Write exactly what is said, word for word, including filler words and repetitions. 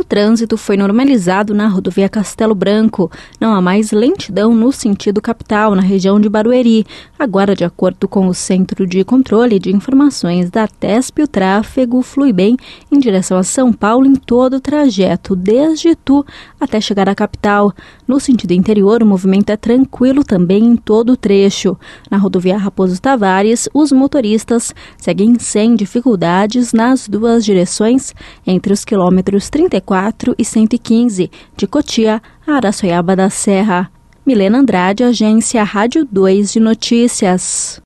trânsito foi normalizado na rodovia Castelo Branco. Não há mais lentidão no sentido capital, na região de Barueri. Agora, de acordo com o Centro de Controle de Informações da TESP, o tráfego flui bem em direção a São Paulo em todo o trajeto, desde Itu até chegar à capital. No sentido interior, o movimento é tranquilo também em todo o trecho. Na rodovia Raposo Tavares, os motoristas seguem sem dificuldades nas duas direções, entre os quilômetros trinta e quatro e cento e quinze, de Cotia a Araçoiaba da Serra. Milena Andrade, Agência Rádio dois de Notícias.